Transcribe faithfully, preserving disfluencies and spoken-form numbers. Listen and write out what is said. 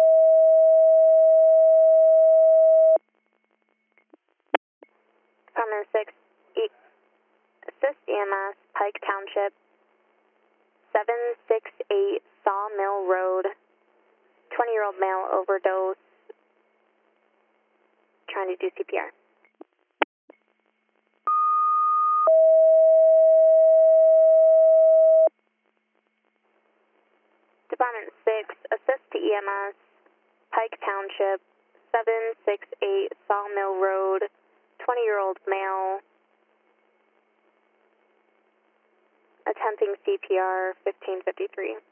Department six, e assist E M S, Pike Township, seven six eight Sawmill Road, twenty-year-old male overdose, trying to do C P R. Department six, assist to E M S, Pike Township, seven six eight Sawmill Road, twenty-year-old male, attempting C P R, fifteen fifty-three.